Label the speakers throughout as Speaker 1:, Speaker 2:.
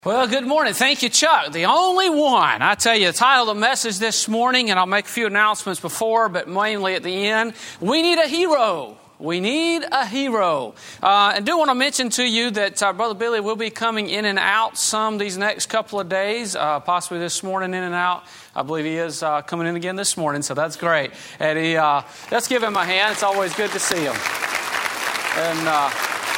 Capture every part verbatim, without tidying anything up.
Speaker 1: Well, good morning. Thank you, Chuck. The only one. I tell you, the title of the message this morning, and I'll make a few announcements before, but mainly at the end, we need a hero. We need a hero. Uh, and do want to mention to you that uh, Brother Billy will be coming in and out some these next couple of days, uh, possibly this morning in and out. I believe he is uh, coming in again this morning, so that's great. And he, uh, let's give him a hand. It's always good to see him. And... Uh,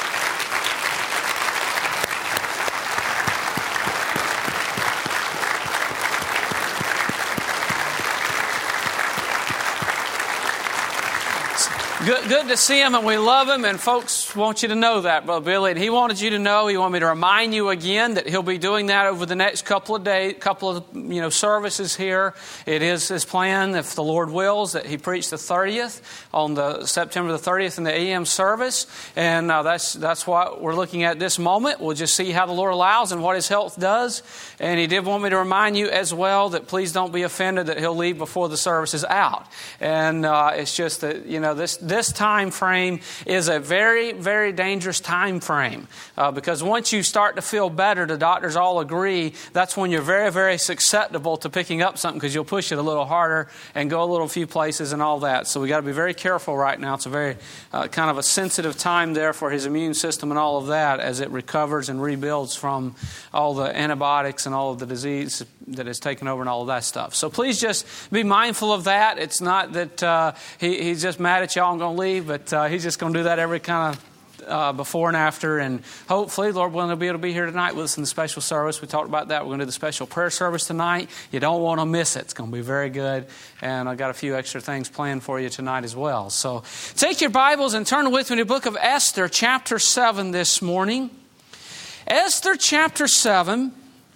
Speaker 1: Good, good to see him, and we love him, and folks want you to know that, Brother Billy. And he wanted you to know, he wanted me to remind you again that he'll be doing that over the next couple of days, couple of you know services here. It is his plan, if the Lord wills, that he preach the thirtieth on the September the thirtieth in the A M service, and uh, that's that's what we're looking at this moment. We'll just see how the Lord allows and what his health does. And he did want me to remind you as well that please don't be offended that he'll leave before the service is out. And uh, it's just that you know this. This time frame is a very, very dangerous time frame uh, because once you start to feel better, the doctors all agree that's when you're very, very susceptible to picking up something because you'll push it a little harder and go a little few places and all that. So we got to be very careful right now. It's a very uh, kind of a sensitive time there for his immune system and all of that as it recovers and rebuilds from all the antibiotics and all of the disease that has taken over and all of that stuff. So please just be mindful of that. It's not that uh, he, he's just mad at y'all and going to leave, but uh, he's just going to do that every kind of uh, before and after. And hopefully, Lord willing, he'll be able to be here tonight with us in the special service. We talked about that. We're going to do the special prayer service tonight. You don't want to miss it. It's going to be very good. And I've got a few extra things planned for you tonight as well. So take your Bibles and turn with me to the book of Esther, chapter seven this morning. Esther, chapter seven.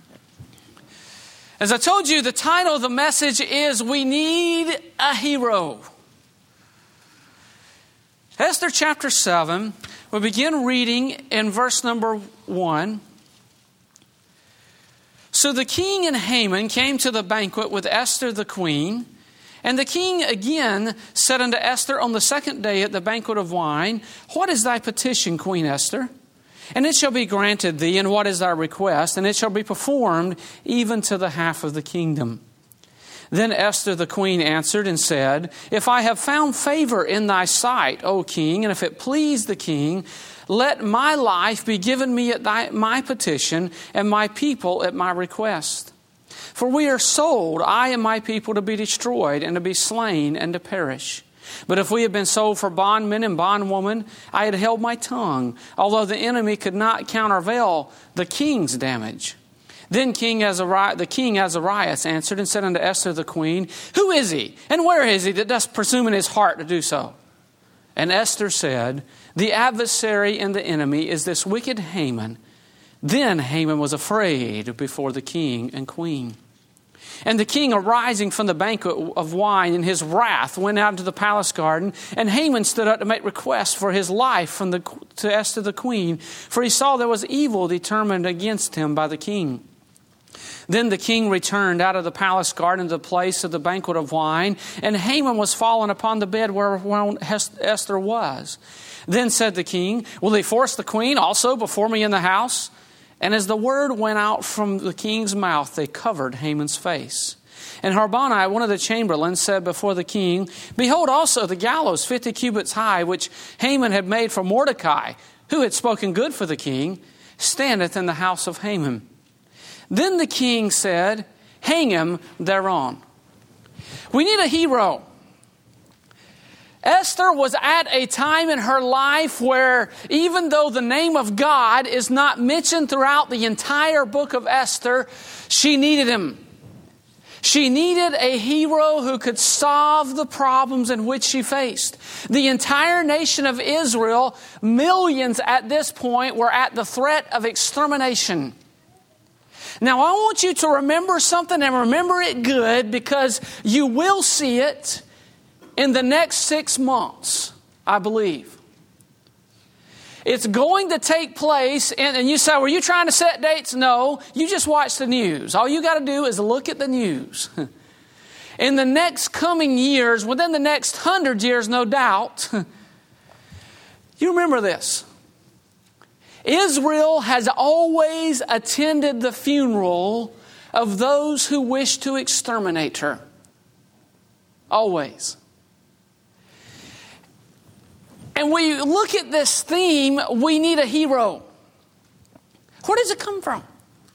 Speaker 1: As I told you, the title of the message is We Need a Hero. Esther chapter seven, we'll begin reading in verse number one. So the king and Haman came to the banquet with Esther the queen. And the king again said unto Esther on the second day at the banquet of wine, What is thy petition, Queen Esther? And it shall be granted thee, and what is thy request? And it shall be performed even to the half of the kingdom. Then Esther the queen answered and said, If I have found favor in thy sight, O king, and if it please the king, let my life be given me at thy, my petition, and my people at my request. For we are sold, I and my people, to be destroyed, and to be slain, and to perish. But if we had been sold for bondmen and bondwomen, I had held my tongue, although the enemy could not countervail the king's damage. Then King Azariah, the king Azarias answered and said unto Esther the queen, Who is he, and where is he that doth presume in his heart to do so? And Esther said, The adversary and the enemy is this wicked Haman. Then Haman was afraid before the king and queen. And the king, arising from the banquet of wine in his wrath, went out into the palace garden. And Haman stood up to make request for his life from the, to Esther the queen, for he saw there was evil determined against him by the king. Then the king returned out of the palace garden to the place of the banquet of wine, and Haman was fallen upon the bed where Esther was. Then said the king, Will they force the queen also before me in the house? And as the word went out from the king's mouth, they covered Haman's face. And Harbonai, one of the chamberlains, said before the king, Behold also the gallows fifty cubits high, which Haman had made for Mordecai, who had spoken good for the king, standeth in the house of Haman. Then the king said, Hang him thereon. We need a hero. Esther was at a time in her life where even though the name of God is not mentioned throughout the entire book of Esther, she needed him. She needed a hero who could solve the problems in which she faced. The entire nation of Israel, millions at this point, were at the threat of extermination. Now I want you to remember something, and remember it good, because you will see it in the next six months, I believe. It's going to take place, and, and you say, were you trying to set dates? No, you just watch the news. All you got to do is look at the news. In the next coming years, within the next hundred years, no doubt, you remember this. Israel has always attended the funeral of those who wish to exterminate her. Always. And we look at this theme, we need a hero. Where does it come from?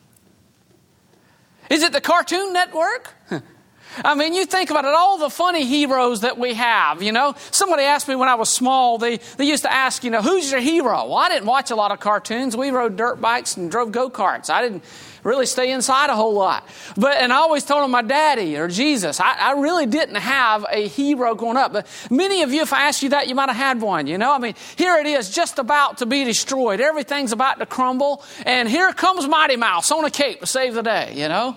Speaker 1: Is it the Cartoon Network? I mean, you think about it, all the funny heroes that we have, you know. Somebody asked me when I was small, they, they used to ask, you know, who's your hero? Well, I didn't watch a lot of cartoons. We rode dirt bikes and drove go-karts. I didn't really stay inside a whole lot. But and I always told them my daddy or Jesus. I, I really didn't have a hero growing up. But many of you, if I asked you that, you might have had one, you know. I mean, here it is, just about to be destroyed. Everything's about to crumble. And here comes Mighty Mouse on a cape to save the day, you know.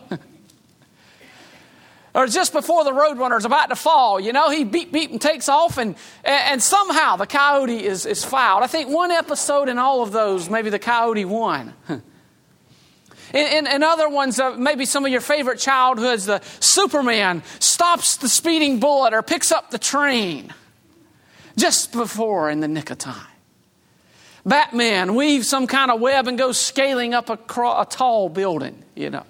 Speaker 1: Or just before the Roadrunner's about to fall, you know, he beep, beep, and takes off, and and somehow the coyote is, is fouled. I think one episode in all of those, maybe the coyote won. In, in, in other ones, uh, maybe some of your favorite childhoods, the Superman stops the speeding bullet or picks up the train just before in the nick of time. Batman weaves some kind of web and goes scaling up a, cro- a tall building, you know.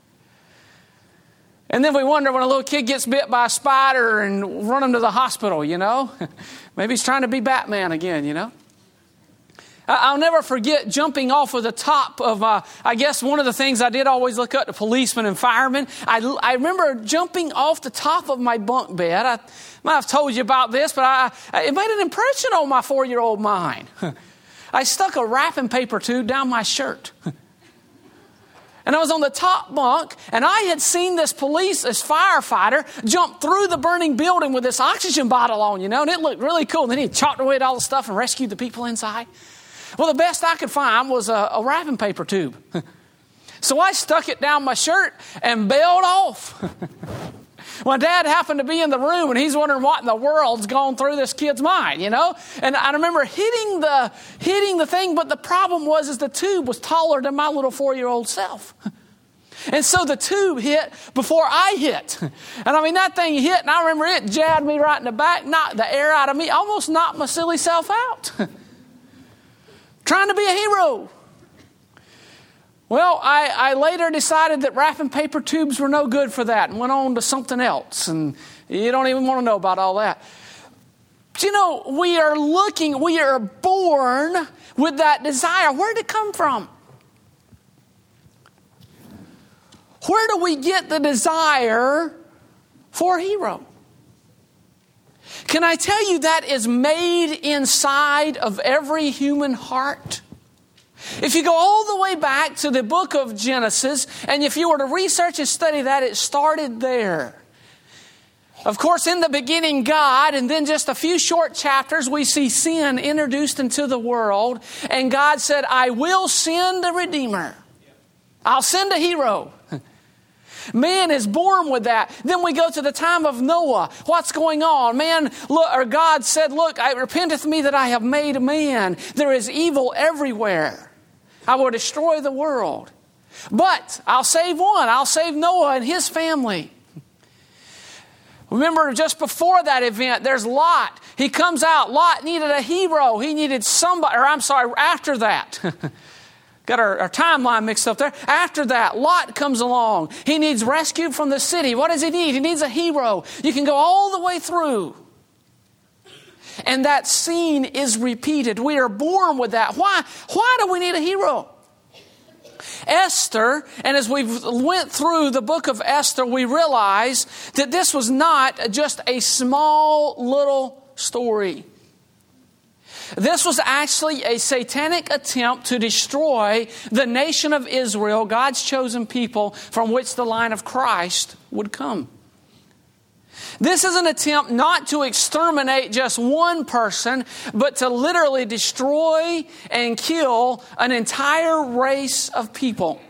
Speaker 1: And then we wonder when a little kid gets bit by a spider and run him to the hospital, you know. Maybe he's trying to be Batman again, you know. I'll never forget jumping off of the top of, uh, I guess one of the things I did always look up to policemen and firemen. I, I remember jumping off the top of my bunk bed. I might have told you about this, but I, it made an impression on my four-year-old mind. I stuck a wrapping paper tube down my shirt. And I was on the top bunk, and I had seen this police, this firefighter, jump through the burning building with this oxygen bottle on, you know, and it looked really cool. And then he chalked away at all the stuff and rescued the people inside. Well, the best I could find was a, a wrapping paper tube. So I stuck it down my shirt and bailed off. My dad happened to be in the room, and he's wondering what in the world's gone through this kid's mind, you know? And I remember hitting the hitting the thing, but the problem was is the tube was taller than my little four-year-old self. And so the tube hit before I hit. And I mean, that thing hit, and I remember it jabbed me right in the back, knocked the air out of me, almost knocked my silly self out. Trying to be a hero. Well, I, I later decided that wrapping paper tubes were no good for that and went on to something else. And you don't even want to know about all that. But you know, we are looking, we are born with that desire. Where did it come from? Where do we get the desire for a hero? Can I tell you that is made inside of every human heart? If you go all the way back to the book of Genesis, and if you were to research and study that, it started there. Of course, in the beginning, God, and then just a few short chapters, we see sin introduced into the world. And God said, I will send a Redeemer. I'll send a hero. Man is born with that. Then we go to the time of Noah. What's going on? Man, look, or God said, look, it repenteth me that I have made man. There is evil everywhere. I will destroy the world. But I'll save one. I'll save Noah and his family. Remember, just before that event, there's Lot. He comes out. Lot needed a hero. He needed somebody, or I'm sorry, after that. Got our, our timeline mixed up there. After that, Lot comes along. He needs rescued from the city. What does he need? He needs a hero. You can go all the way through. And that scene is repeated. We are born with that. Why? Why do we need a hero? Esther, and as we went through the book of Esther, we realize that this was not just a small little story. This was actually a satanic attempt to destroy the nation of Israel, God's chosen people from which the line of Christ would come. This is an attempt not to exterminate just one person, but to literally destroy and kill an entire race of people.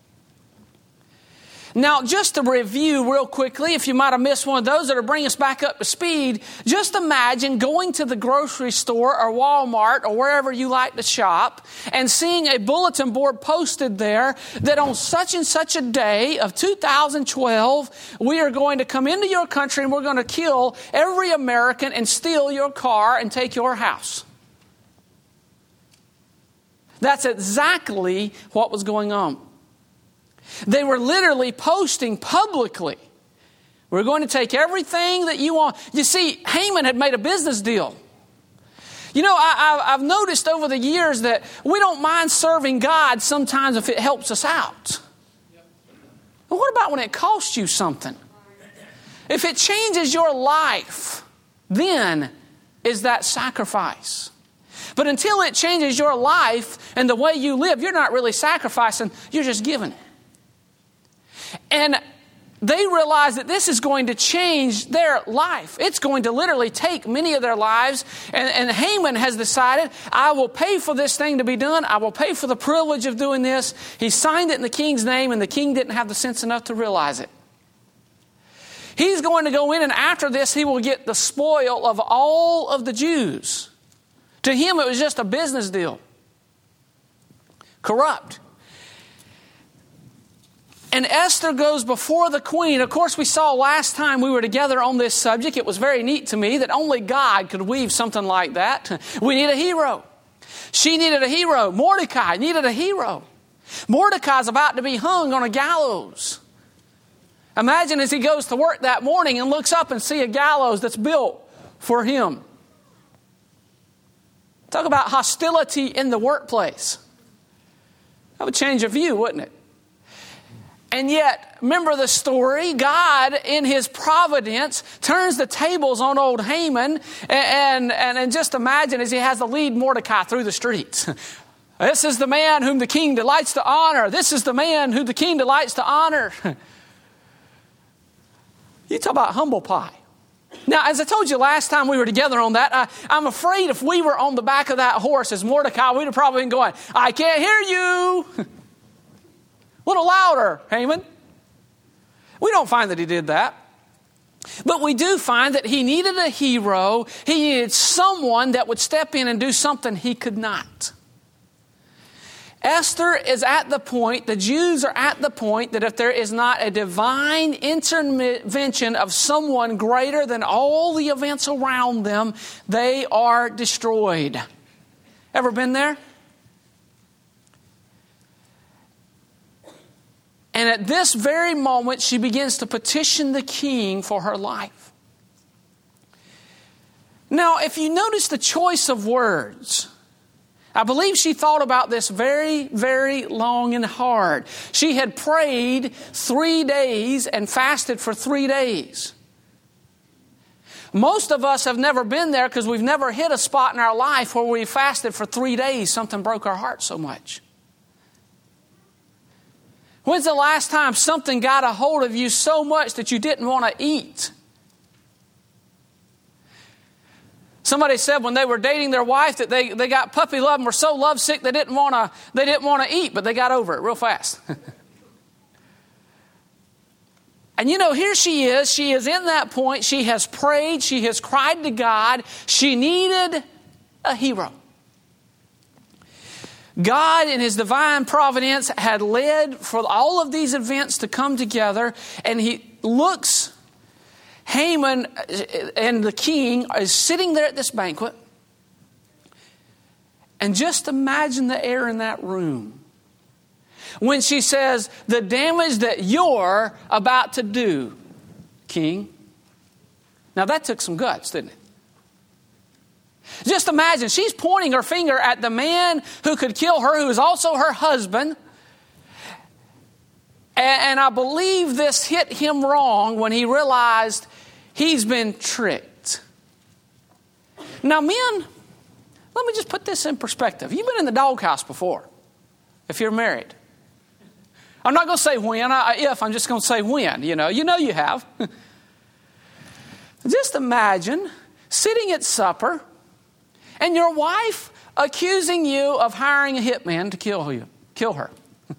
Speaker 1: Now, just to review real quickly, if you might have missed one of those that will bring us back up to speed, just imagine going to the grocery store or Walmart or wherever you like to shop and seeing a bulletin board posted there that on such and such a day of two thousand twelve, we are going to come into your country and we're going to kill every American and steal your car and take your house. That's exactly what was going on. They were literally posting publicly, we're going to take everything that you want. You see, Haman had made a business deal. You know, I, I, I've noticed over the years that we don't mind serving God sometimes if it helps us out. But what about when it costs you something? If it changes your life, then is that sacrifice. But until it changes your life and the way you live, you're not really sacrificing, you're just giving. And they realize that this is going to change their life. It's going to literally take many of their lives. And, and Haman has decided, I will pay for this thing to be done. I will pay for the privilege of doing this. He signed it in the king's name, and the king didn't have the sense enough to realize it. He's going to go in, and after this, he will get the spoil of all of the Jews. To him, it was just a business deal. Corrupt. And Esther goes before the queen. Of course, we saw last time we were together on this subject, it was very neat to me that only God could weave something like that. We need a hero. She needed a hero. Mordecai needed a hero. Mordecai's about to be hung on a gallows. Imagine as he goes to work that morning and looks up and see a gallows that's built for him. Talk about hostility in the workplace. That would change your view, wouldn't it? And yet, remember the story, God in His providence turns the tables on old Haman, and, and, and just imagine as he has to lead Mordecai through the streets. This is the man whom the king delights to honor. This is the man who the king delights to honor. You talk about humble pie. Now, as I told you last time we were together on that, I, I'm afraid if we were on the back of that horse as Mordecai, we'd have probably been going, I can't hear you. A little louder, Haman. We don't find that he did that. But we do find that he needed a hero. He needed someone that would step in and do something he could not. Esther is at the point, the Jews are at the point that if there is not a divine intervention of someone greater than all the events around them, they are destroyed. Ever been there? And at this very moment, she begins to petition the king for her life. Now, if you notice the choice of words, I believe she thought about this very, very long and hard. She had prayed three days and fasted for three days. Most of us have never been there because we've never hit a spot in our life where we fasted for three days. Something broke our heart so much. When's the last time something got a hold of you so much that you didn't want to eat? Somebody said when they were dating their wife that they, they got puppy love and were so lovesick they didn't want to they didn't want to eat, but they got over it real fast. And you know, here she is. She is in that point. She has prayed. She has cried to God. She needed a hero. God in His divine providence had led for all of these events to come together, and He looks, Haman and the king is sitting there at this banquet, and just imagine the air in that room when she says, the damage that you're about to do, king. Now that took some guts, didn't it? Just imagine, she's pointing her finger at the man who could kill her, who is also her husband. And, and I believe this hit him wrong when he realized he's been tricked. Now, men, let me just put this in perspective. You've been in the doghouse before, if you're married. I'm not going to say when, I, if, I'm just going to say when. You know, you know you have. Just imagine sitting at supper, and your wife accusing you of hiring a hitman to kill you, kill her.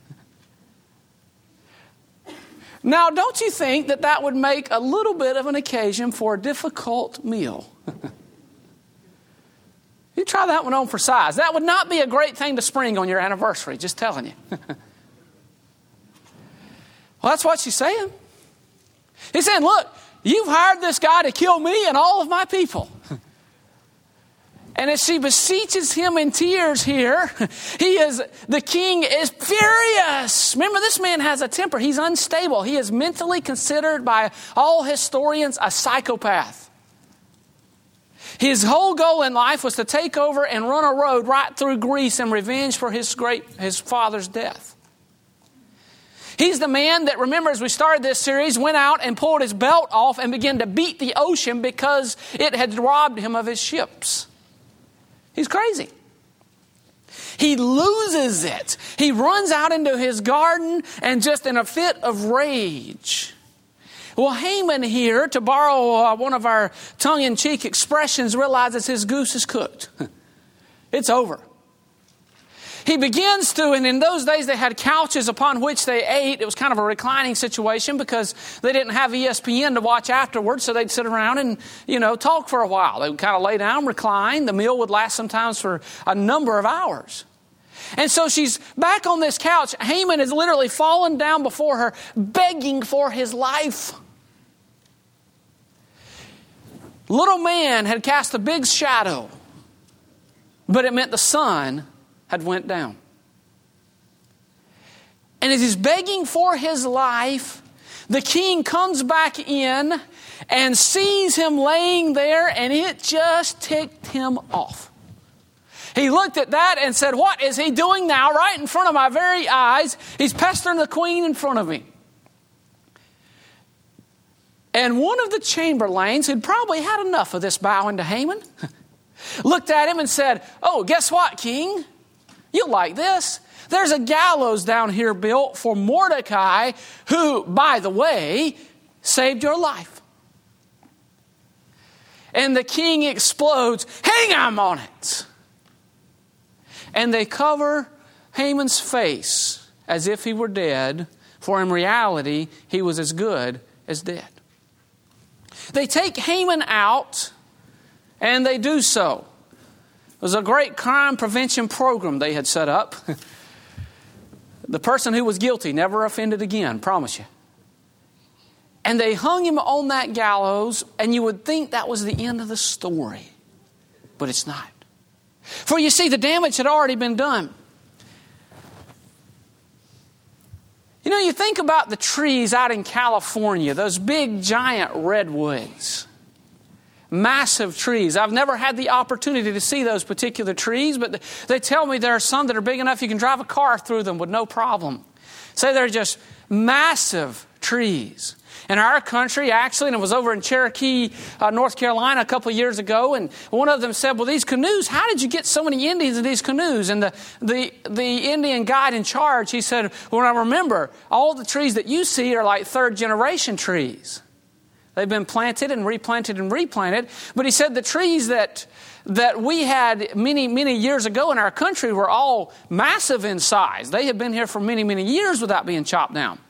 Speaker 1: Now, don't you think that that would make a little bit of an occasion for a difficult meal? You try that one on for size. That would not be a great thing to spring on your anniversary, just telling you. Well, that's what she's saying. He's saying, look, you've hired this guy to kill me and all of my people. And as she beseeches him in tears here, he is, the king is furious. Remember, this man has a temper. He's unstable. He is mentally considered by all historians a psychopath. His whole goal in life was to take over and run a road right through Greece in revenge for his great, his father's death. He's the man that, remember, as we started this series, went out and pulled his belt off and began to beat the ocean because it had robbed him of his ships. He's crazy. He loses it. He runs out into his garden and just in a fit of rage. Well, Haman here, to borrow uh, one of our tongue-in-cheek expressions, realizes his goose is cooked. It's over. He begins to, and in those days they had couches upon which they ate. It was kind of a reclining situation because they didn't have E S P N to watch afterwards, so they'd sit around and, you know, talk for a while. They would kind of lay down, recline. The meal would last sometimes for a number of hours. And so she's back on this couch. Haman is literally fallen down before her, begging for his life. Little man had cast a big shadow, but it meant the sun had went down. And as he's begging for his life, the king comes back in and sees him laying there, and it just ticked him off. He looked at that and said, "What is he doing now right in front of my very eyes? He's pestering the queen in front of me." And one of the chamberlains, who'd probably had enough of this bowing to Haman, looked at him and said, "Oh, guess what, king? You'll like this. There's a gallows down here built for Mordecai, who, by the way, saved your life." And the king explodes, "Hang him on it!" And they cover Haman's face as if he were dead, for in reality, he was as good as dead. They take Haman out, and they do so. It was a great crime prevention program they had set up. The person who was guilty never offended again, promise you. And they hung him on that gallows, and you would think that was the end of the story. But it's not. For you see, the damage had already been done. You know, you think about the trees out in California, those big giant redwoods. Massive trees. I've never had the opportunity to see those particular trees, but they tell me there are some that are big enough you can drive a car through them with no problem. Say they're just massive trees. In our country, actually, and it was over in Cherokee, uh, North Carolina a couple of years ago, and one of them said, "Well, these canoes, how did you get so many Indians in these canoes?" And the, the, the Indian guide in charge, he said, "Well, I remember, all the trees that you see are like third-generation trees. They've been planted and replanted and replanted." But he said the trees that that we had many, many years ago in our country were all massive in size. They had been here for many, many years without being chopped down.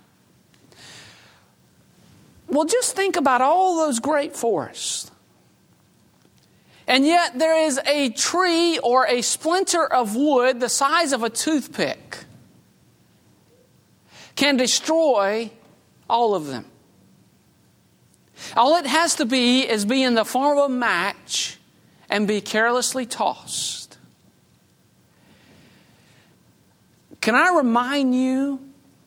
Speaker 1: Well, just think about all those great forests. And yet there is a tree or a splinter of wood the size of a toothpick can destroy all of them. All it has to be is be in the form of a match and be carelessly tossed. Can I remind you,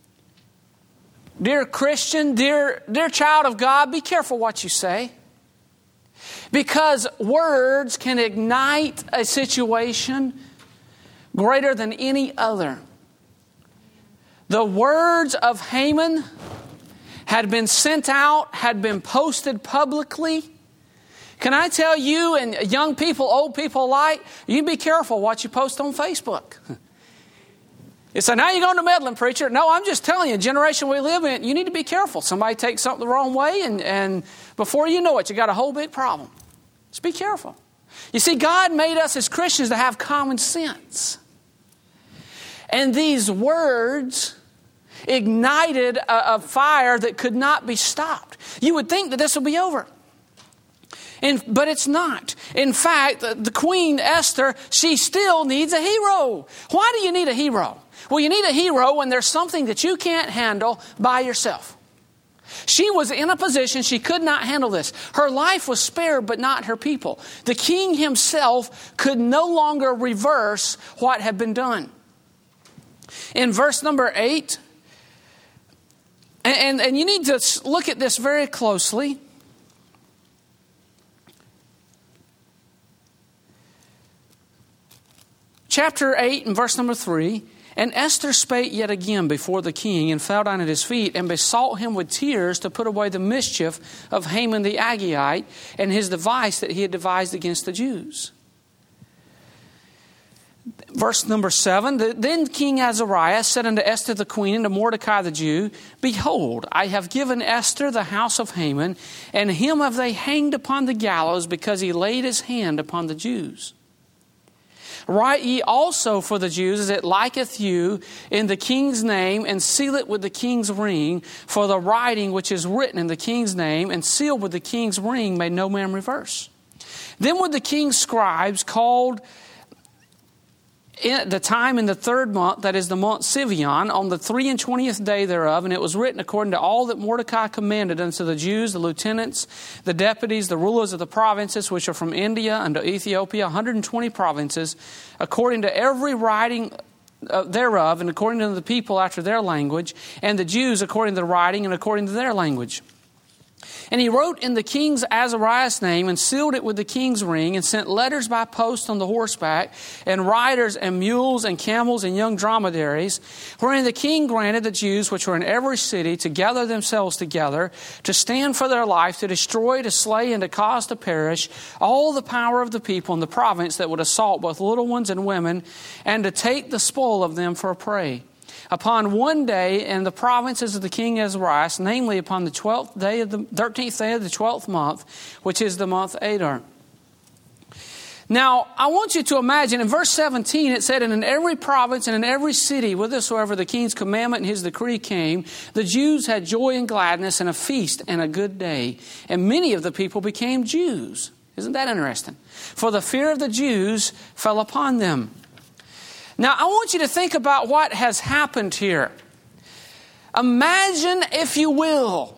Speaker 1: dear Christian, dear, dear child of God, be careful what you say. Because words can ignite a situation greater than any other. The words of Haman had been sent out, had been posted publicly. Can I tell you, and young people, old people alike, you be careful what you post on Facebook. You say, "Now you're going to meddling, preacher." No, I'm just telling you, the generation we live in, you need to be careful. Somebody takes something the wrong way, and, and before you know it, you got a whole big problem. Just be careful. You see, God made us as Christians to have common sense. And these words ignited a, a fire that could not be stopped. You would think that this would be over. And, but it's not. In fact, the, the Queen Esther, she still needs a hero. Why do you need a hero? Well, you need a hero when there's something that you can't handle by yourself. She was in a position she could not handle this. Her life was spared, but not her people. The king himself could no longer reverse what had been done. In verse number eight, and, and, and you need to look at this very closely. Chapter eight and verse number three. And Esther spake yet again before the king, and fell down at his feet, and besought him with tears to put away the mischief of Haman the Agagite, and his device that he had devised against the Jews. Verse number seven, Then King Azariah said unto Esther the queen, and to Mordecai the Jew, Behold, I have given Esther the house of Haman, and him have they hanged upon the gallows, because he laid his hand upon the Jews. Write ye also for the Jews as it liketh you in the king's name, and seal it with the king's ring, for the writing which is written in the king's name and sealed with the king's ring may no man reverse. Then would the king's scribes called in the time in the third month, that is the month Sivion, on the three and twentieth day thereof, and it was written according to all that Mordecai commanded unto the Jews, the lieutenants, the deputies, the rulers of the provinces, which are from India unto Ethiopia, one hundred twenty provinces, according to every writing thereof, and according to the people after their language, and the Jews according to the writing and according to their language. And he wrote in the king's Azariah's name, and sealed it with the king's ring, and sent letters by post on the horseback, and riders, and mules, and camels, and young dromedaries, wherein the king granted the Jews which were in every city to gather themselves together, to stand for their life, to destroy, to slay, and to cause to perish all the power of the people in the province that would assault both little ones and women, and to take the spoil of them for a prey. Upon one day in the provinces of the king Azariah, namely upon the twelfth day of the thirteenth day of the twelfth month, which is the month Adar. Now, I want you to imagine in verse seventeen, it said, And in every province and in every city, whithersoever the king's commandment and his decree came, the Jews had joy and gladness and a feast and a good day. And many of the people became Jews. Isn't that interesting? For the fear of the Jews fell upon them. Now, I want you to think about what has happened here. Imagine, if you will,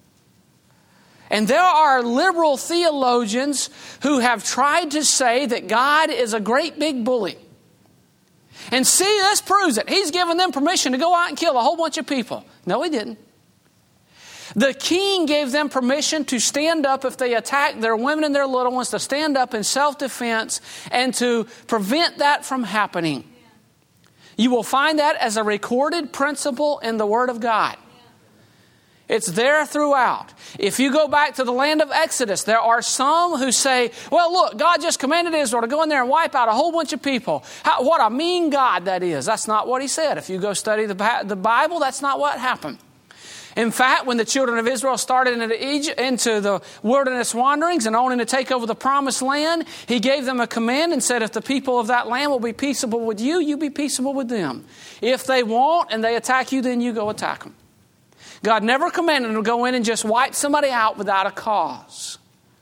Speaker 1: and there are liberal theologians who have tried to say that God is a great big bully. And see, this proves it. He's given them permission to go out and kill a whole bunch of people. No, he didn't. The king gave them permission to stand up if they attacked their women and their little ones, to stand up in self-defense and to prevent that from happening. You will find that as a recorded principle in the Word of God. It's there throughout. If you go back to the land of Exodus, there are some who say, well, look, God just commanded Israel to go in there and wipe out a whole bunch of people. How, what a mean God that is. That's not what he said. If you go study the, the Bible, that's not what happened. In fact, when the children of Israel started into, Egypt, into the wilderness wanderings and on to take over the promised land, he gave them a command and said, if the people of that land will be peaceable with you, you be peaceable with them. If they won't and they attack you, then you go attack them. God never commanded them to go in and just wipe somebody out without a cause.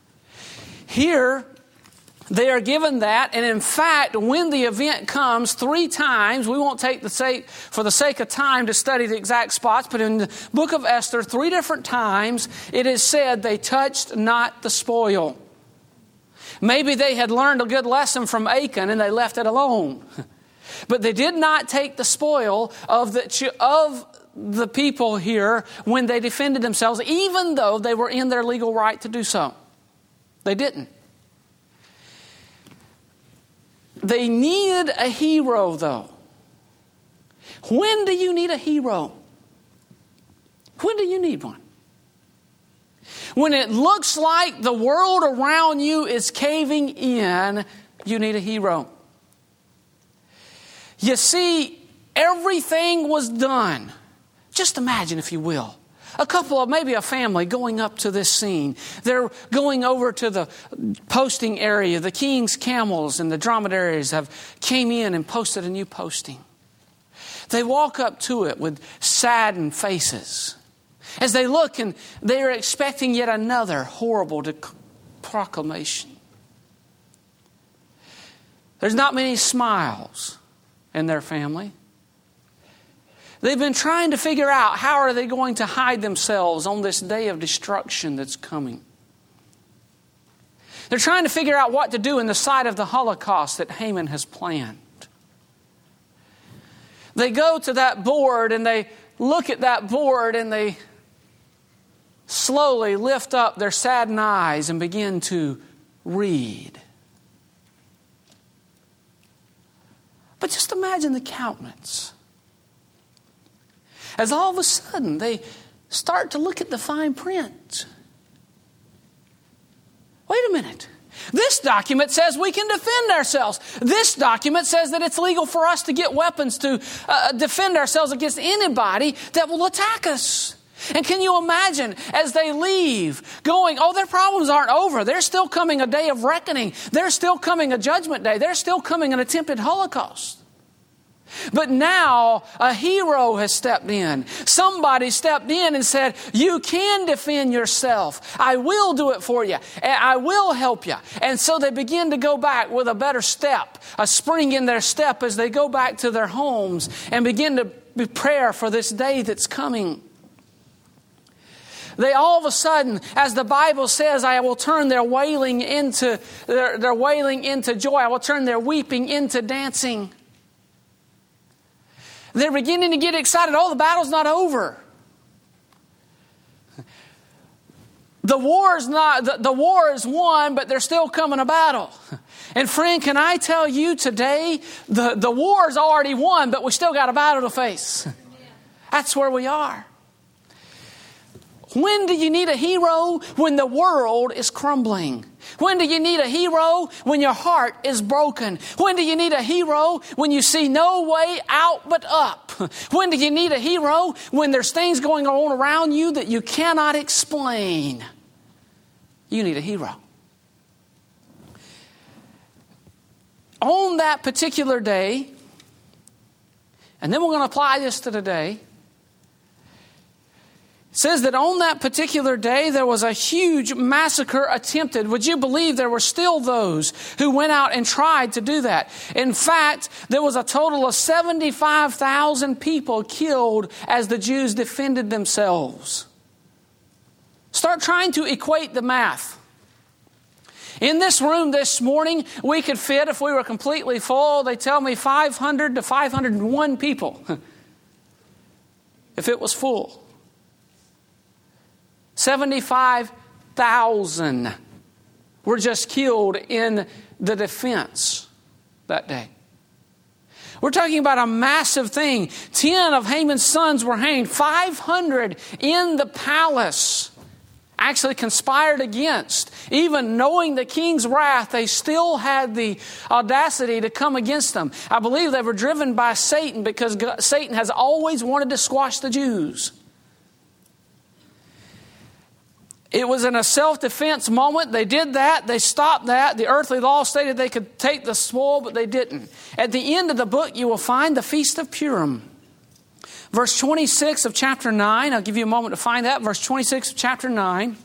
Speaker 1: Here, they are given that, and in fact, when the event comes three times, we won't take the sake, for the sake of time to study the exact spots, but in the book of Esther, three different times, it is said they touched not the spoil. Maybe they had learned a good lesson from Achan and they left it alone. But they did not take the spoil of the, of the people here when they defended themselves, even though they were in their legal right to do so. They didn't. They needed a hero, though. When do you need a hero? When do you need one? When it looks like the world around you is caving in, you need a hero. You see, everything was done. Just imagine, if you will, a couple of, maybe a family going up to this scene. They're going over to the posting area. The king's camels and the dromedaries have came in and posted a new posting. They walk up to it with saddened faces. As they look, and they are expecting yet another horrible dec- proclamation. There's not many smiles in their family. They've been trying to figure out how are they going to hide themselves on this day of destruction that's coming. They're trying to figure out what to do in the sight of the Holocaust that Haman has planned. They go to that board and they look at that board and they slowly lift up their saddened eyes and begin to read. But just imagine the countenance. As all of a sudden they start to look at the fine print. Wait a minute. This document says we can defend ourselves. This document says that it's legal for us to get weapons to uh, defend ourselves against anybody that will attack us. And can you imagine as they leave going, oh, their problems aren't over. There's still coming a day of reckoning. There's still coming a judgment day. There's still coming an attempted Holocaust. But now a hero has stepped in. Somebody stepped in and said, you can defend yourself. I will do it for you. And I will help you. And so they begin to go back with a better step, a spring in their step as they go back to their homes and begin to prepare for this day that's coming. They all of a sudden, as the Bible says, I will turn their wailing into their, their wailing into joy. I will turn their weeping into dancing. They're beginning to get excited. Oh, the battle's not over. The war's not, the, the war is won, but there's still coming a battle. And friend, can I tell you today, the, the war's already won, but we still got a battle to face. That's where we are. When do you need a hero? When the world is crumbling. When do you need a hero? When your heart is broken. When do you need a hero? When you see no way out but up. When do you need a hero? When there's things going on around you that you cannot explain. You need a hero. On that particular day, and then we're going to apply this to today. It says that on that particular day there was a huge massacre attempted. Would you believe there were still those who went out and tried to do that? In fact, there was a total of seventy-five thousand people killed as the Jews defended themselves. Start trying to equate the math. In this room this morning, we could fit, if we were completely full, they tell me five hundred to five hundred one people. If it was full. seventy-five thousand were just killed in the defense that day. We're talking about a massive thing. Ten of Haman's sons were hanged. five hundred in the palace actually conspired against. Even knowing the king's wrath, they still had the audacity to come against them. I believe they were driven by Satan because Satan has always wanted to squash the Jews. It was in a self-defense moment. They did that. They stopped that. The earthly law stated they could take the spoil, but they didn't. At the end of the book, you will find the Feast of Purim. Verse twenty-six of chapter nine. I'll give you a moment to find that. Verse twenty-six of chapter nine.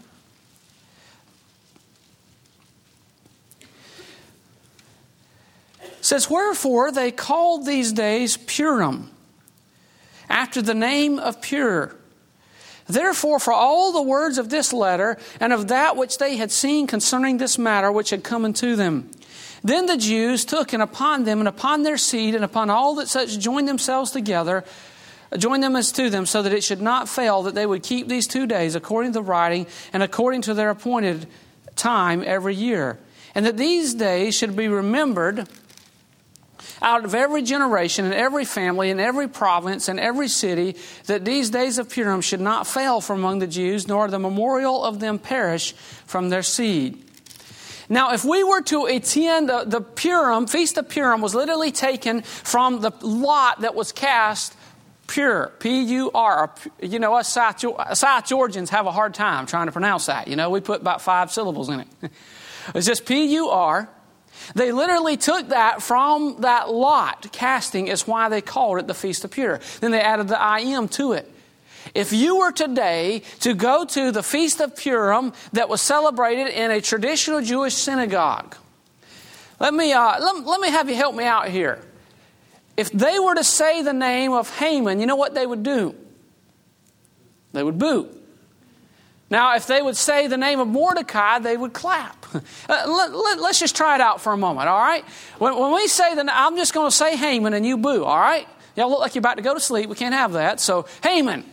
Speaker 1: It says, wherefore they called these days Purim, after the name of Pur. Therefore, for all the words of this letter, and of that which they had seen concerning this matter which had come unto them, then the Jews took and upon them and upon their seed and upon all that such joined themselves together, joined them as to them, so that it should not fail that they would keep these two days according to the writing and according to their appointed time every year, and that these days should be remembered out of every generation and every family and every province and every city, that these days of Purim should not fail from among the Jews, nor the memorial of them perish from their seed. Now, if we were to attend the, the Purim, Feast of Purim was literally taken from the lot that was cast pure, P U R. You know, us South, South Georgians have a hard time trying to pronounce that. You know, we put about five syllables in it. It's just P U R. They literally took that from that lot. Casting is why they called it the Feast of Purim. Then they added the I M to it. If you were today to go to the Feast of Purim that was celebrated in a traditional Jewish synagogue, let me uh, let, let me have you help me out here. if they were to say the name of Haman, you know what they would do? They would boo. Now, if they would say the name of Mordecai, they would clap. Uh, let, let, let's just try it out for a moment, all right? When, when we say the I'm just going to say Haman and you boo, all right? Y'all look like you're about to go to sleep. We can't have that. So, Haman.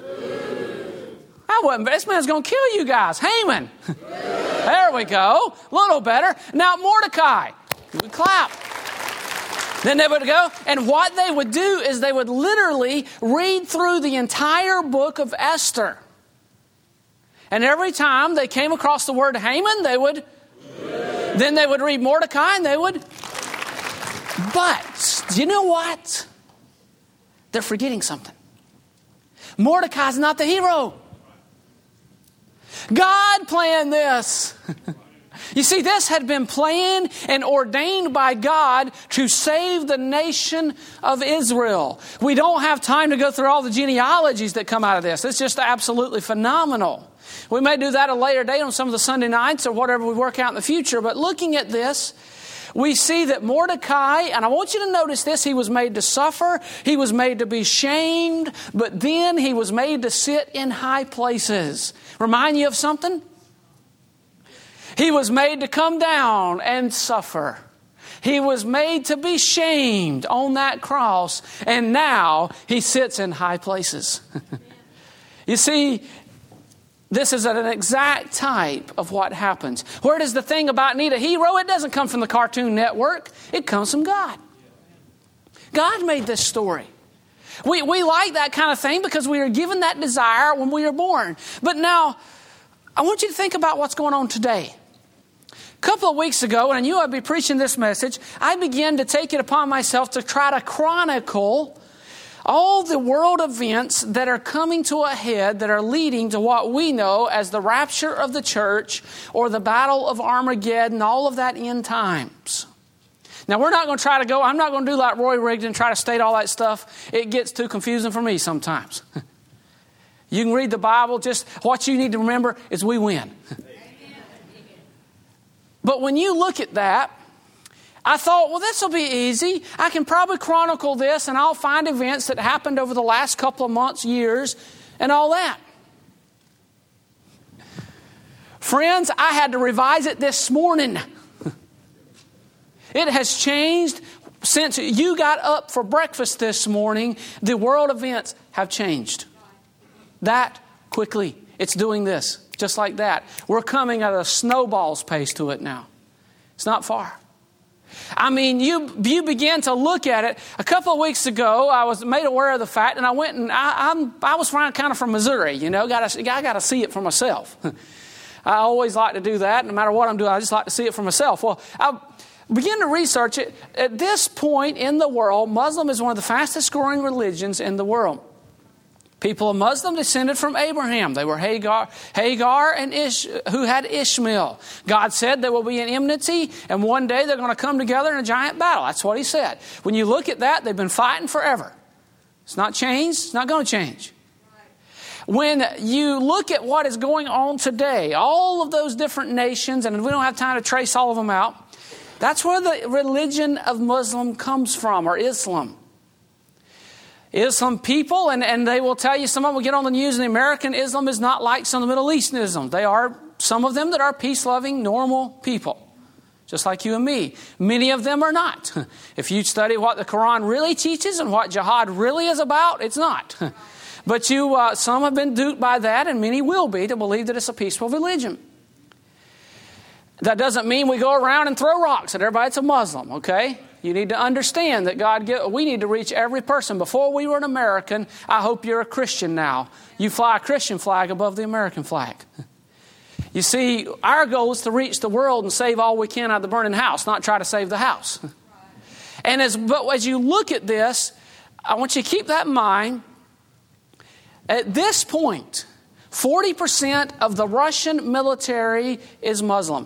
Speaker 1: I wasn't, this man's going to kill you guys. Haman. There we go. A little better. Now, Mordecai. You would clap. Then they would go, and what they would do is they would literally read through the entire book of Esther. And every time they came across the word Haman, they would, yeah. Then they would read Mordecai and they would. But, do you know what? They're forgetting something. Mordecai's not the hero. God planned this. You see, this had been planned and ordained by God to save the nation of Israel. We don't have time to go through all the genealogies that come out of this. It's just absolutely phenomenal. We may do that a later date on some of the Sunday nights or whatever we work out in the future. But looking at this, we see that Mordecai, and I want you to notice this, he was made to suffer, he was made to be shamed, but then he was made to sit in high places. Remind you of something? He was made to come down and suffer. He was made to be shamed on that cross, and now he sits in high places. You see, this is an exact type of what happens. Where does the thing about need a hero? It doesn't come from the Cartoon Network. It comes from God. God made this story. We, we like that kind of thing because we are given that desire when we are born. But now, I want you to think about what's going on today. A couple of weeks ago, and I knew I'd be preaching this message, I began to take it upon myself to try to chronicle all the world events that are coming to a head that are leading to what we know as the rapture of the church or the battle of Armageddon, all of that end times. Now, we're not going to try to go, I'm not going to do like Roy Rigdon and try to state all that stuff. It gets too confusing for me sometimes. You can read the Bible, just what you need to remember is we win. But when you look at that, I thought, well, this will be easy. I can probably chronicle this and I'll find events that happened over the last couple of months, years, and all that. Friends, I had to revise it this morning. It has changed since you got up for breakfast this morning. The world events have changed. That quickly. It's doing this, just like that. We're coming at a snowball's pace to it now. It's not far. I mean, you you begin to look at it. A couple of weeks ago, I was made aware of the fact, and I went and I I'm, I was kind of from Missouri, you know. Got I got to see it for myself. I always like to do that. No matter what I'm doing, I just like to see it for myself. Well, I began to research it. At this point in the world, Muslim is one of the fastest growing religions in the world. People of Muslim descended from Abraham. They were Hagar, Hagar and Ish, who had Ishmael. God said there will be an enmity, and one day they're going to come together in a giant battle. That's what He said. When you look at that, they've been fighting forever. It's not changed. It's not going to change. When you look at what is going on today, all of those different nations, and we don't have time to trace all of them out, that's where the religion of Muslim comes from, or Islam. Islam people, and, and they will tell you, some of them will get on the news, and the American Islam is not like some of the Middle Eastern Islam. They are, some of them that are peace-loving, normal people, just like you and me. Many of them are not. If you study what the Quran really teaches and what jihad really is about, it's not. But you, uh, some have been duped by that, and many will be, to believe that it's a peaceful religion. That doesn't mean we go around and throw rocks at everybody that's a Muslim, okay? You need to understand that God, get, we need to reach every person. Before we were an American, I hope you're a Christian now. You fly a Christian flag above the American flag. You see, our goal is to reach the world and save all we can out of the burning house, not try to save the house. And as, but as you look at this, I want you to keep that in mind. At this point, forty percent of the Russian military is Muslim.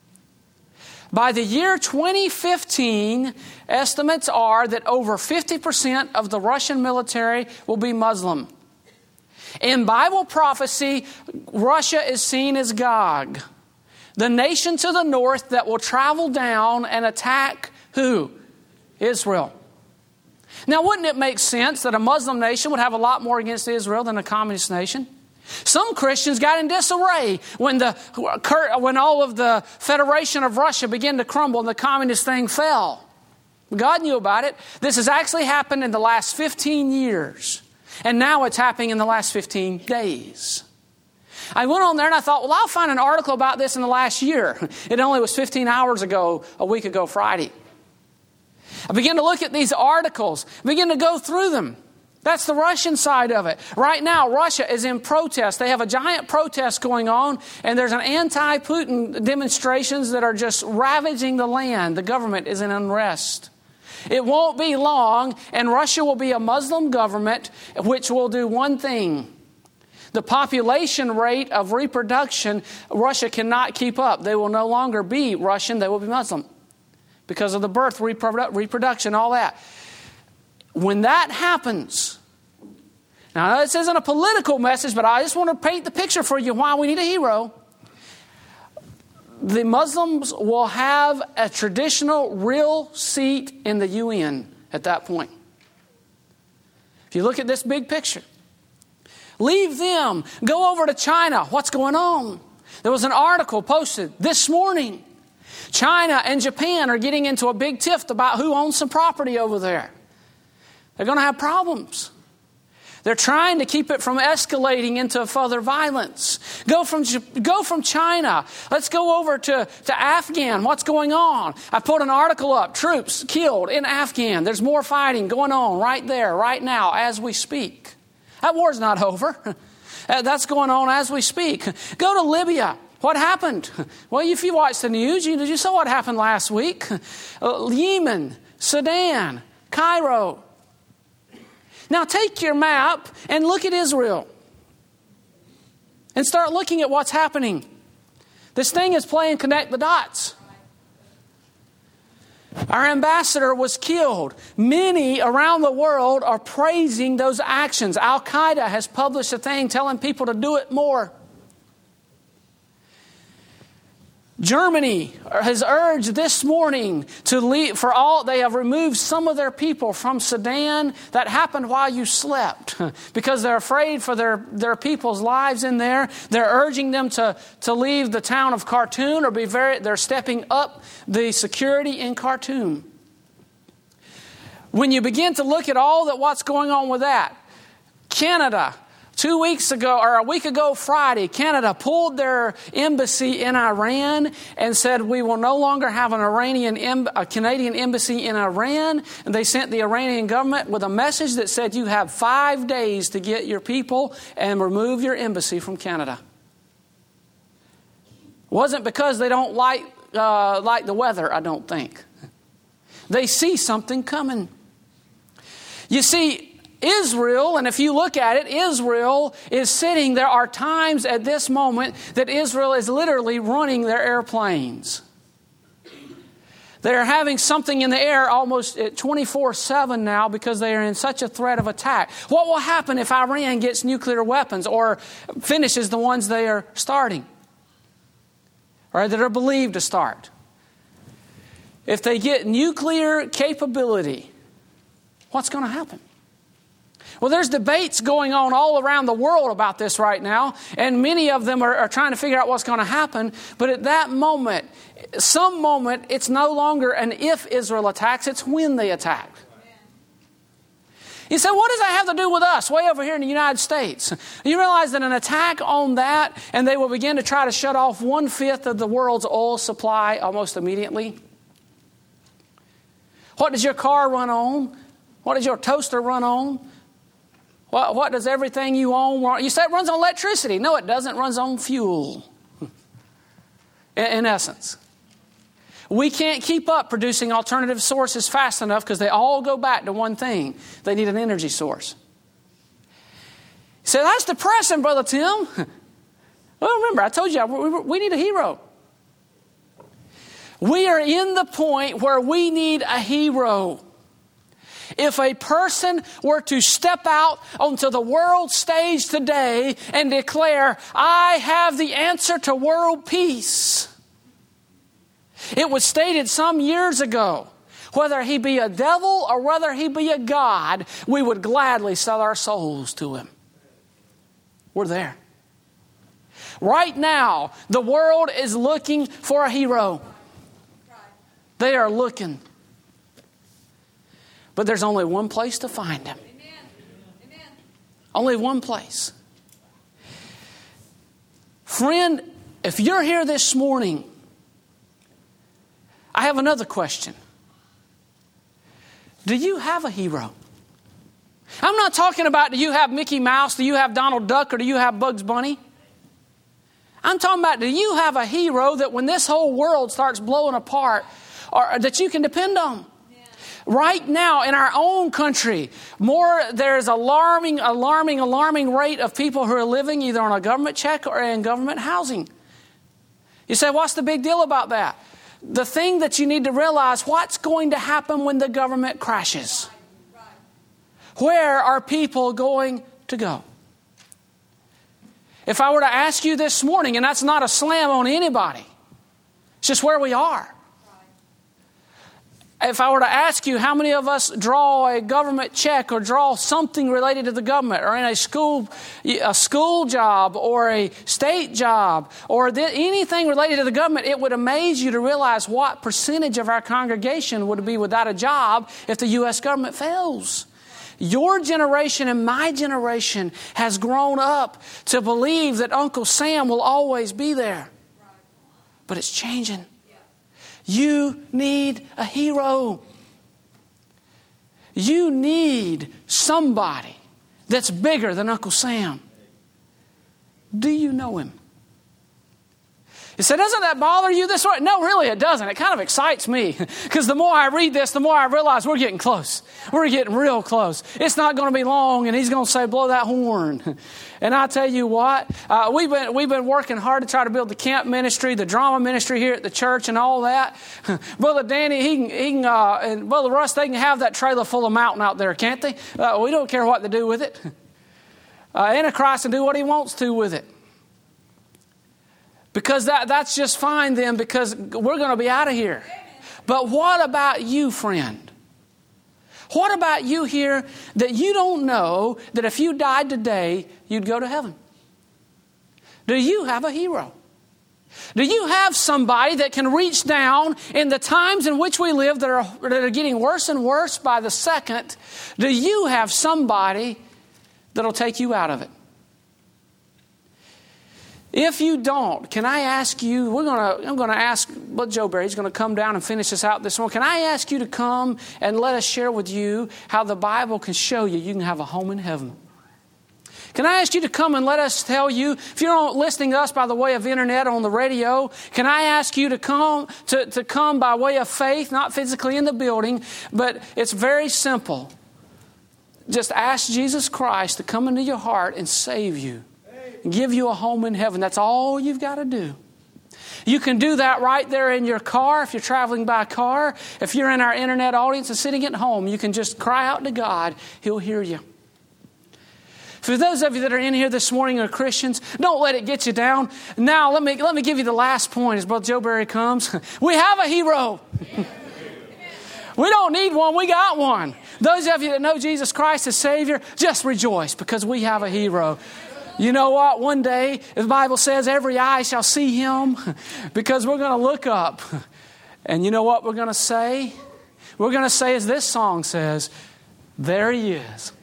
Speaker 1: By the year twenty fifteen, estimates are that over fifty percent of the Russian military will be Muslim. In Bible prophecy, Russia is seen as Gog, the nation to the north that will travel down and attack who? Israel. Now, wouldn't it make sense that a Muslim nation would have a lot more against Israel than a communist nation? Some Christians got in disarray when the when all of the Federation of Russia began to crumble and the communist thing fell. God knew about it. This has actually happened in the last fifteen years. And now it's happening in the last fifteen days. I went on there and I thought, well, I'll find an article about this in the last year. It only was fifteen hours ago, a week ago Friday. I began to look at these articles, began to go through them. That's the Russian side of it. Right now, Russia is in protest. They have a giant protest going on, and there's an anti-Putin demonstrations that are just ravaging the land. The government is in unrest. It won't be long, and Russia will be a Muslim government which will do one thing. The population rate of reproduction, Russia cannot keep up. They will no longer be Russian, they will be Muslim. Because of the birth, reprodu- reproduction, all that. When that happens, now this isn't a political message, but I just want to paint the picture for you why we need a hero. The Muslims will have a traditional real seat in the U N at that point. If you look at this big picture, leave them, go over to China. What's going on? There was an article posted this morning. China and Japan are getting into a big tiff about who owns some property over there. They're going to have problems. They're trying to keep it from escalating into further violence. Go from go from China. Let's go over to, to Afghan. What's going on? I put an article up. Troops killed in Afghan. There's more fighting going on right there, right now, as we speak. That war's not over. That's going on as we speak. Go to Libya. What happened? Well, if you watched the news, you, you saw what happened last week. Uh, Yemen, Sudan, Cairo. Now take your map and look at Israel. And start looking at what's happening. This thing is playing connect the dots. Our ambassador was killed. Many around the world are praising those actions. Al-Qaeda has published a thing telling people to do it more. Germany has urged this morning to leave, for all, they have removed some of their people from Sudan. That happened while you slept because they're afraid for their, their people's lives in there. They're urging them to, to leave the town of Khartoum or be very, they're stepping up the security in Khartoum. When you begin to look at all that what's going on with that, Canada, Two weeks ago, or a week ago Friday, Canada pulled their embassy in Iran and said we will no longer have an Iranian, a Canadian embassy in Iran. And they sent the Iranian government with a message that said you have five days to get your people and remove your embassy from Canada. It wasn't because they don't like uh, like the weather, I don't think. They see something coming. You see, Israel, and if you look at it, Israel is sitting, there are times at this moment that Israel is literally running their airplanes. They're having something in the air almost twenty-four seven now because they are in such a threat of attack. What will happen if Iran gets nuclear weapons or finishes the ones they are starting? Or that are believed to start? If they get nuclear capability, what's going to happen? Well, there's debates going on all around the world about this right now, and many of them are, are trying to figure out what's going to happen. But at that moment, some moment, it's no longer an if Israel attacks, it's when they attack. You say, what does that have to do with us way over here in the United States? You realize that an attack on that, and they will begin to try to shut off one-fifth of the world's oil supply almost immediately? What does your car run on? What does your toaster run on? What, what does everything you own run? You say it runs on electricity. No, it doesn't. It runs on fuel. In, in essence. We can't keep up producing alternative sources fast enough because they all go back to one thing. They need an energy source. You say, that's depressing, Brother Tim. Well, remember, I told you we, we need a hero. We are in the point where we need a hero. If a person were to step out onto the world stage today and declare, I have the answer to world peace. It was stated some years ago, whether he be a devil or whether he be a God, we would gladly sell our souls to him. We're there. Right now, the world is looking for a hero. They are looking. But there's only one place to find him. Amen. Only one place. Friend, if you're here this morning, I have another question. Do you have a hero? I'm not talking about do you have Mickey Mouse, do you have Donald Duck, or do you have Bugs Bunny? I'm talking about do you have a hero that when this whole world starts blowing apart, or that you can depend on? Right now in our own country, more there's alarming, alarming, alarming rate of people who are living either on a government check or in government housing. You say, what's the big deal about that? The thing that you need to realize, what's going to happen when the government crashes? Where are people going to go? If I were to ask you this morning, and that's not a slam on anybody, it's just where we are. If I were to ask you how many of us draw a government check or draw something related to the government or in a school a school job or a state job or th- anything related to the government, it would amaze you to realize what percentage of our congregation would be without a job if the U S government fails. Your generation and my generation has grown up to believe that Uncle Sam will always be there. But it's changing. You need a hero. You need somebody that's bigger than Uncle Sam. Do you know him? You say, doesn't that bother you this way? No, really it doesn't. It kind of excites me because the more I read this, the more I realize we're getting close. We're getting real close. It's not going to be long and he's going to say, blow that horn. And I tell you what, uh, we've been we've been working hard to try to build the camp ministry, the drama ministry here at the church and all that. Brother Danny, he can, he can uh, and Brother Russ, they can have that trailer full of mountain out there, can't they? Uh, we don't care what to do with it. Uh, Antichrist can do what he wants to with it. Because that, that's just fine then, because we're going to be out of here. But what about you, friend? What about you here that you don't know that if you died today, you'd go to heaven? Do you have a hero? Do you have somebody that can reach down in the times in which we live that are, that are getting worse and worse by the second? Do you have somebody that'll take you out of it? If you don't, can I ask you, we're gonna, I'm going to ask, but Joe Barry's going to come down and finish us out this morning. Can I ask you to come and let us share with you how the Bible can show you you can have a home in heaven? Can I ask you to come and let us tell you, if you're not listening to us by the way of internet or on the radio, can I ask you to come to, to come by way of faith, not physically in the building, but it's very simple. Just ask Jesus Christ to come into your heart and save you. Give you a home in heaven. That's all you've got to do. You can do that right there in your car if you're traveling by car. If you're in our internet audience and sitting at home, you can just cry out to God. He'll hear you. For those of you that are in here this morning are Christians, don't let it get you down. Now, let me let me give you the last point as Brother Joe Barry comes. We have a hero. We don't need one. We got one. Those of you that know Jesus Christ as Savior, just rejoice because we have a hero. You know what? One day, the Bible says every eye shall see him because we're going to look up. And you know what we're going to say? We're going to say as this song says, there he is.